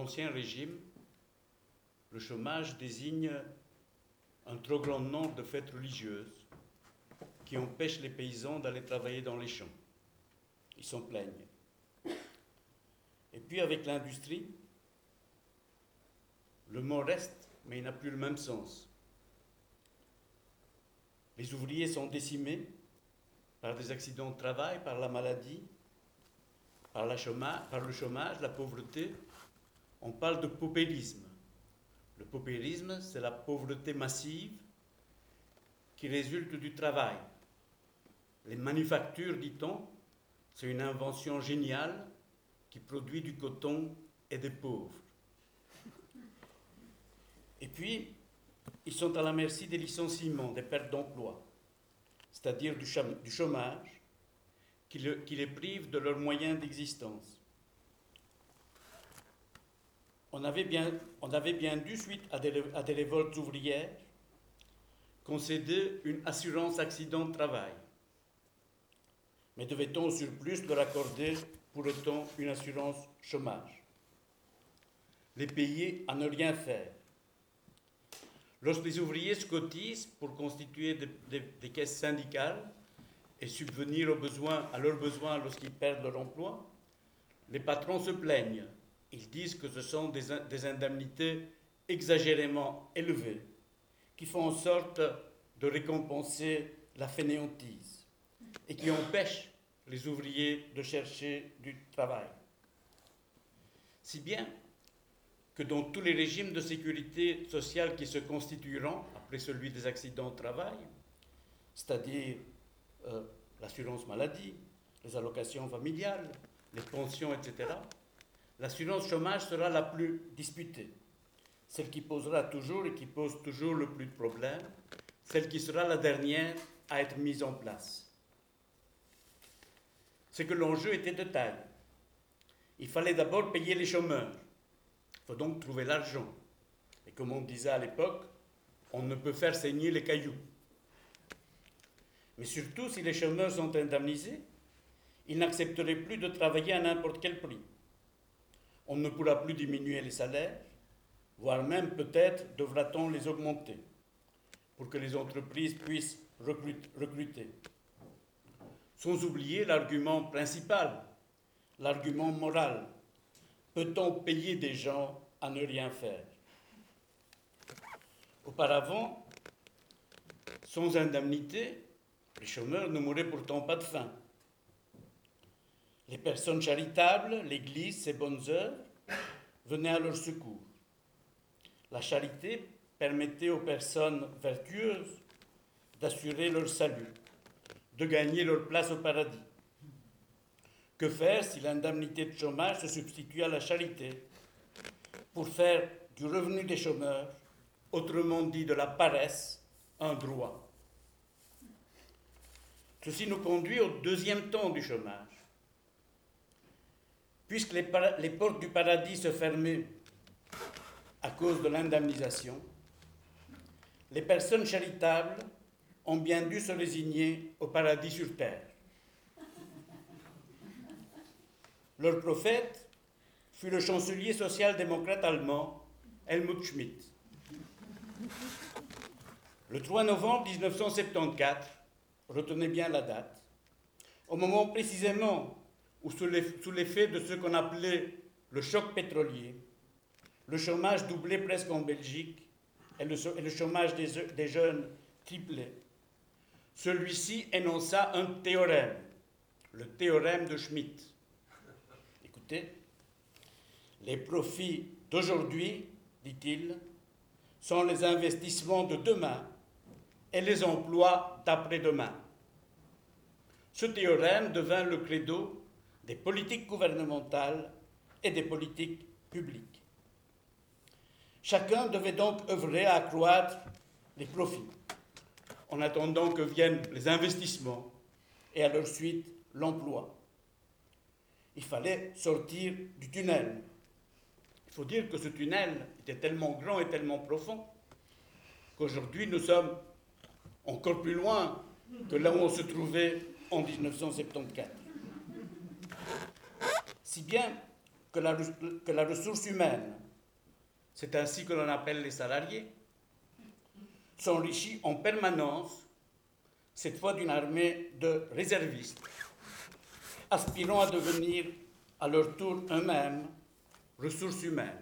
l'Ancien Régime, le chômage désigne un trop grand nombre de fêtes religieuses qui empêchent les paysans d'aller travailler dans les champs. Ils s'en plaignent. Et puis avec l'industrie, le mot reste, mais il n'a plus le même sens. Les ouvriers sont décimés par des accidents de travail, par la maladie, par le chômage, la pauvreté. On parle de paupérisme. Le paupérisme, c'est la pauvreté massive qui résulte du travail. Les manufactures, dit-on, c'est une invention géniale qui produit du coton et des pauvres. Et puis, ils sont à la merci des licenciements, des pertes d'emploi, c'est-à-dire du chômage qui les prive de leurs moyens d'existence. On avait bien dû, suite à des révoltes ouvrières, concéder une assurance accident de travail. Mais devait-on au surplus leur accorder pour autant une assurance chômage? Les payer à ne rien faire. Lorsque les ouvriers se cotisent pour constituer des caisses syndicales et subvenir à leurs besoins lorsqu'ils perdent leur emploi, les patrons se plaignent. Ils disent que ce sont des indemnités exagérément élevées qui font en sorte de récompenser la fainéantise et qui empêchent les ouvriers de chercher du travail. Si bien que dans tous les régimes de sécurité sociale qui se constitueront après celui des accidents de travail, c'est-à-dire l'assurance maladie, les allocations familiales, les pensions, etc., l'assurance chômage sera la plus disputée, celle qui posera toujours et qui pose toujours le plus de problèmes, celle qui sera la dernière à être mise en place. C'est que l'enjeu était de taille. Il fallait d'abord payer les chômeurs. Il faut donc trouver l'argent. Et comme on disait à l'époque, on ne peut faire saigner les cailloux. Mais surtout, si les chômeurs sont indemnisés, ils n'accepteraient plus de travailler à n'importe quel prix. On ne pourra plus diminuer les salaires, voire même peut-être devra-t-on les augmenter pour que les entreprises puissent recruter. Sans oublier l'argument principal, l'argument moral. Peut-on payer des gens à ne rien faire? Auparavant, sans indemnité, les chômeurs ne mouraient pourtant pas de faim. Les personnes charitables, l'Église, ses bonnes œuvres, venaient à leur secours. La charité permettait aux personnes vertueuses d'assurer leur salut, de gagner leur place au paradis. Que faire si l'indemnité de chômage se substitue à la charité pour faire du revenu des chômeurs, autrement dit de la paresse, un droit? Ceci nous conduit au deuxième temps du chômage. Puisque les portes du paradis se fermaient à cause de l'indemnisation, les personnes charitables ont bien dû se résigner au paradis sur terre. Leur prophète fut le chancelier social-démocrate allemand Helmut Schmidt. Le 3 novembre 1974, retenez bien la date, au moment précisément où sous l'effet de ce qu'on appelait le choc pétrolier, le chômage doublait presque en Belgique et le chômage des jeunes triplait, celui-ci énonça un théorème, le théorème de Schmitt. Écoutez, les profits d'aujourd'hui, dit-il, sont les investissements de demain et les emplois d'après-demain. Ce théorème devint le credo des politiques gouvernementales et des politiques publiques. Chacun devait donc œuvrer à accroître les profits, en attendant que viennent les investissements et à leur suite l'emploi. Il fallait sortir du tunnel. Il faut dire que ce tunnel était tellement grand et tellement profond qu'aujourd'hui nous sommes encore plus loin que là où on se trouvait en 1974. Si bien que la ressource humaine, c'est ainsi que l'on appelle les salariés, s'enrichit en permanence, cette fois d'une armée de réservistes, aspirant à devenir à leur tour eux-mêmes ressources humaines.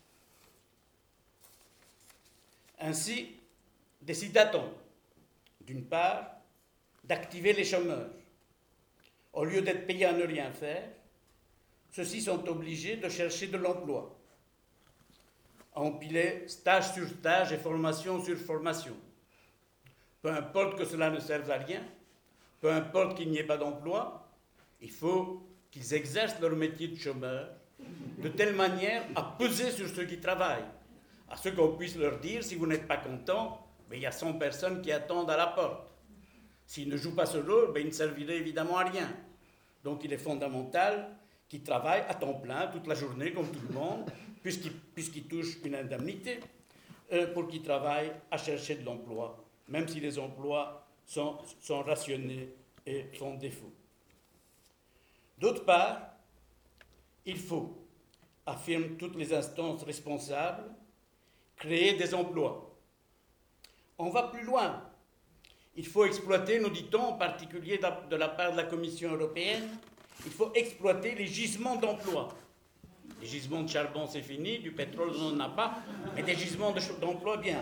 Ainsi, décida-t-on, d'une part, d'activer les chômeurs. Au lieu d'être payés à ne rien faire, ceux-ci sont obligés de chercher de l'emploi, à empiler stage sur stage et formation sur formation. Peu importe que cela ne serve à rien, peu importe qu'il n'y ait pas d'emploi, il faut qu'ils exercent leur métier de chômeur de telle manière à peser sur ceux qui travaillent, à ce qu'on puisse leur dire, si vous n'êtes pas content, il y a 100 personnes qui attendent à la porte. S'ils ne jouent pas ce rôle, ils ne serviraient évidemment à rien. Donc il est fondamental qu'ils travaillent à temps plein, toute la journée, comme tout le monde, puisqu'ils touchent une indemnité, pour qu'ils travaillent à chercher de l'emploi, même si les emplois sont rationnés et font défaut. D'autre part, il faut, affirment toutes les instances responsables, créer des emplois. On va plus loin. Il faut exploiter, nous dit-on, en particulier de la part de la Commission européenne, il faut exploiter les gisements d'emploi. Les gisements de charbon, c'est fini, du pétrole, on n'en a pas, mais des gisements d'emploi, bien.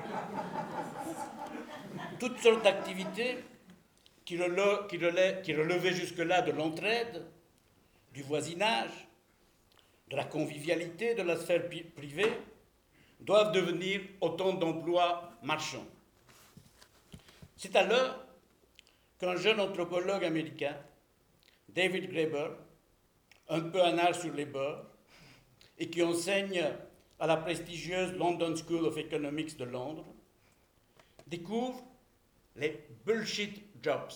Toutes sortes d'activités qui relevaient jusque-là de l'entraide, du voisinage, de la convivialité, de la sphère privée, doivent devenir autant d'emplois marchands. C'est alors qu'un jeune anthropologue américain, David Graeber, un peu un art sur les bords, et qui enseigne à la prestigieuse London School of Economics de Londres, découvre les bullshit jobs,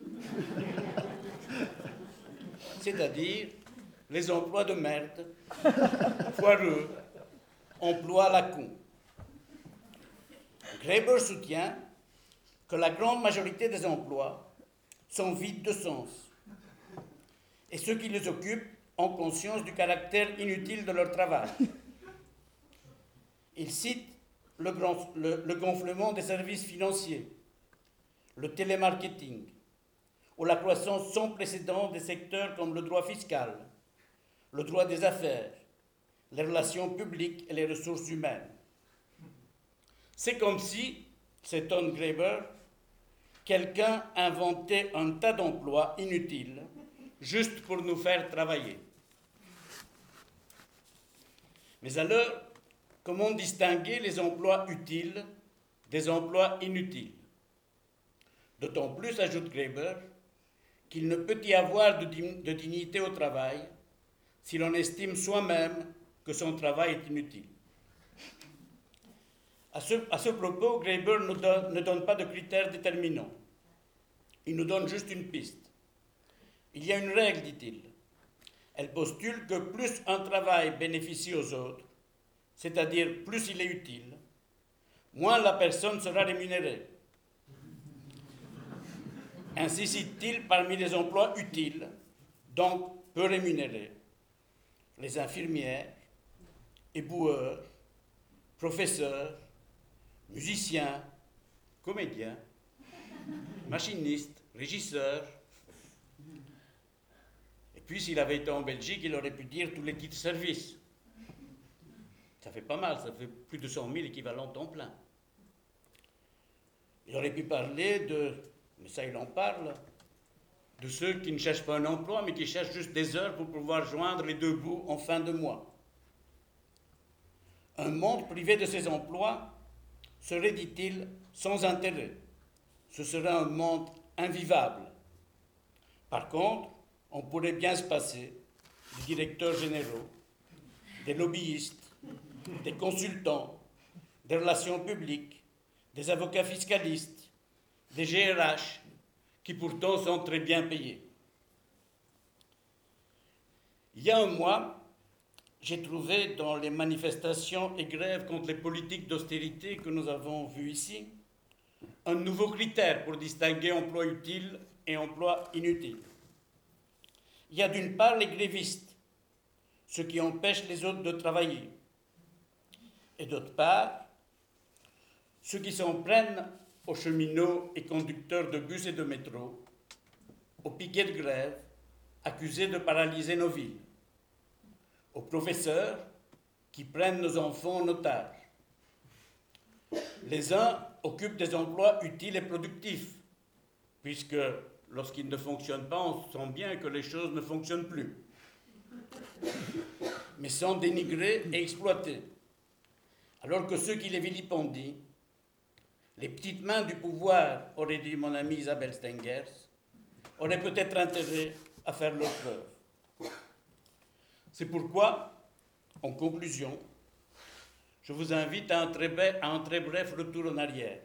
c'est-à-dire les emplois de merde, foireux, emplois à la con. Graeber soutient que la grande majorité des emplois sont vides de sens, et ceux qui les occupent ont conscience du caractère inutile de leur travail. Il cite le gonflement des services financiers, le télémarketing, ou la croissance sans précédent des secteurs comme le droit fiscal, le droit des affaires, les relations publiques et les ressources humaines. C'est comme si, s'étonne Graeber, quelqu'un inventait un tas d'emplois inutiles juste pour nous faire travailler. Mais alors, comment distinguer les emplois utiles des emplois inutiles? D'autant plus, ajoute Graeber, qu'il ne peut y avoir de dignité au travail si l'on estime soi-même que son travail est inutile. À ce propos, Graeber ne donne pas de critères déterminants. Il nous donne juste une piste. Il y a une règle, dit-il. Elle postule que plus un travail bénéficie aux autres, c'est-à-dire plus il est utile, moins la personne sera rémunérée. Ainsi cite-t-il parmi les emplois utiles, donc peu rémunérés, les infirmières, éboueurs, professeurs, musiciens, comédiens, machinistes, régisseurs. Et puis, s'il avait été en Belgique, il aurait pu dire tous les titres services. Ça fait pas mal, ça fait plus de 100 000 équivalents temps plein. Il aurait pu parler mais ça il en parle, de ceux qui ne cherchent pas un emploi, mais qui cherchent juste des heures pour pouvoir joindre les deux bouts en fin de mois. Un monde privé de ces emplois serait, dit-il, sans intérêt. Ce serait un monde invivable. Par contre, on pourrait bien se passer des directeurs généraux, des lobbyistes, des consultants, des relations publiques, des avocats fiscalistes, des GRH, qui pourtant sont très bien payés. Il y a un mois, j'ai trouvé dans les manifestations et grèves contre les politiques d'austérité que nous avons vues ici, un nouveau critère pour distinguer emploi utile et emploi inutile. Il y a d'une part les grévistes, ce qui empêche les autres de travailler. Et d'autre part, ceux qui s'en prennent aux cheminots et conducteurs de bus et de métro, aux piquets de grève, accusés de paralyser nos villes, aux professeurs qui prennent nos enfants en otage. Les uns occupent des emplois utiles et productifs, puisque lorsqu'ils ne fonctionnent pas, on sent bien que les choses ne fonctionnent plus, mais sont dénigrés et exploités, alors que ceux qui les vilipendient, les petites mains du pouvoir, aurait dit mon amie Isabelle Stengers, auraient peut-être intérêt à faire leur preuve. C'est pourquoi, en conclusion, je vous invite à un très bref retour en arrière.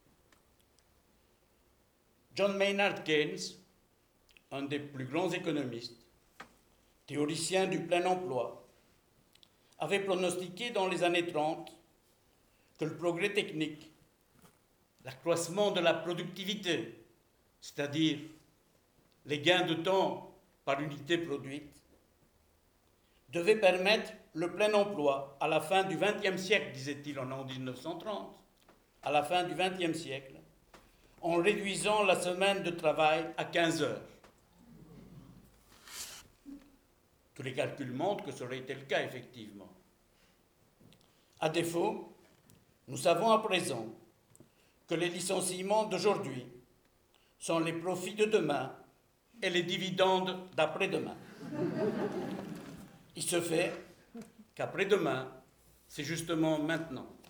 John Maynard Keynes, un des plus grands économistes, théoricien du plein emploi, avait pronostiqué dans les années 30 que le progrès technique, l'accroissement de la productivité, c'est-à-dire les gains de temps par unité produite, devait permettre le plein emploi à la fin du XXe siècle, disait-il en 1930, à la fin du XXe siècle, en réduisant la semaine de travail à 15 heures. Tous les calculs montrent que ça aurait été le cas, effectivement. À défaut, nous savons à présent que les licenciements d'aujourd'hui sont les profits de demain et les dividendes d'après-demain. Il se fait qu'après-demain, c'est justement maintenant.